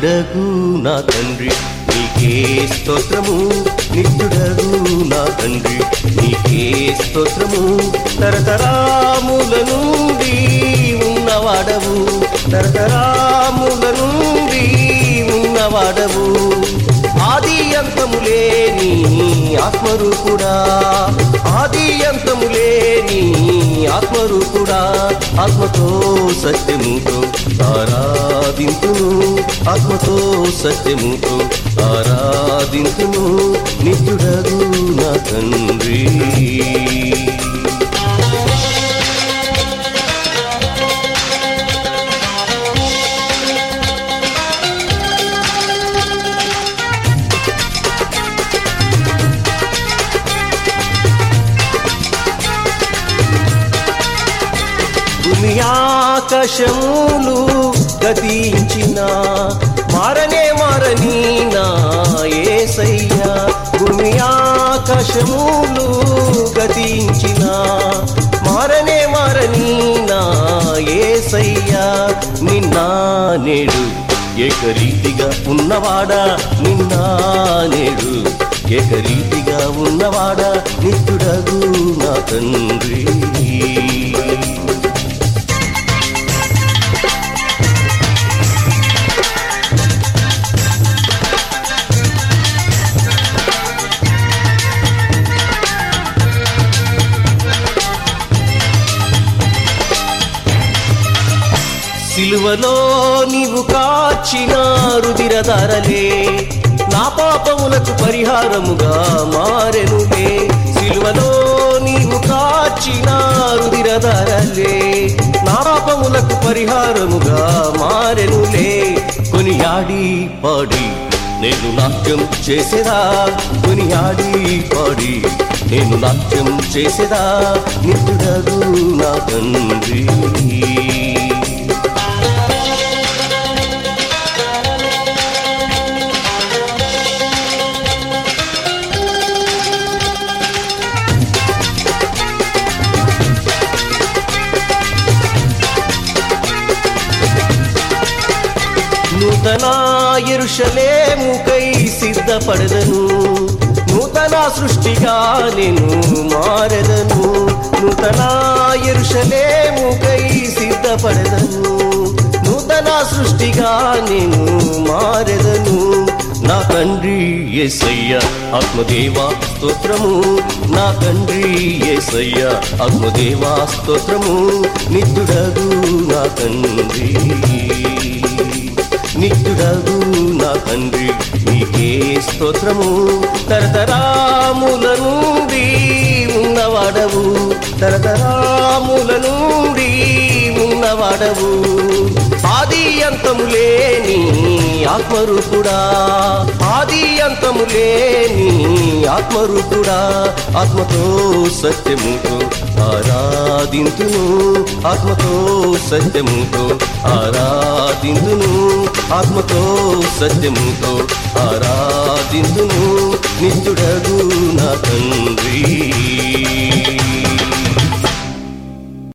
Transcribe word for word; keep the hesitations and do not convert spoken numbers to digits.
నిత్యుడగు నా తండ్రి నీకే స్తోత్రము, నిత్యుడగు నా తండ్రి నీకే స్తోత్రము. తరతరాముల నుండి ఉన్నవాడవు, తరతరాముల నుండి ఉన్నవాడవు. ఆది అంతము లేని ఆత్మరూపుడా, ఆది అంతము లేని ఆత్మరూపుడా. ఆత్మతో సత్యముతో ఆరాధింతును, ఆత్మతో సత్యముతో ఆరాధింతును. నిత్యుడగు నా తండ్రి. భూమి ఆకాశములు గతించిన మారనే మారని నా యేసయ్యా. భూమి ఆకాశములు గతించిన మారనే మారని నా యేసయ్యా. నిన్న నేడు ఏకరీతిగా ఉన్నవాడా, నిన్న నేడు ఏకరీతిగా ఉన్నవాడా. నిత్యుడగు నా తండ్రి. సిలువలో నీవు కాచిన రుధిరధారలే నా పాపములకు పరిహారముగా మారెనులే. సిలువలో నీవు కాచిన రుధిరధారలే నా పాపములకు పరిహారముగా మారెనులే. కొనియాడి పాడి నేను నాట్యం చేసేదా, కొనియాడి పాడి నేను నాట్యం చేసేదా. నిత్యుడగు నా తండ్రి. నూతన యెరూషలేముకై సిద్ధపడదను, నూతన సృష్టిగా నేను మారెదను. నూతన యెరూషలేముకై సిద్ధపడదను, నూతన సృష్టిగా నేను మారెదను. నా తండ్రి యేసయ్య ఆత్మదేవా స్తోత్రము, నా తండ్రి యేసయ్య ఆత్మదేవా స్తోత్రము. నిత్యుడగు నా తండ్రి, నిత్యుడగు నా తండ్రి నీకే స్తోత్రము. తరతరాముల నుండి ఉన్నవాడవు, తరతరాముల నుండి ఉన్నవాడవు. ఆది అంతము లేని ఆత్మరూపుడా, ఆది అంతము లేని ఆత్మరూపుడా. ఆత్మతో సత్యముతో ఆరాధింతును, ఆత్మతో సత్యముతో ఆరాధింతును, ఆత్మతో సత్యముతో ఆరాధింతును. నిత్యుడగు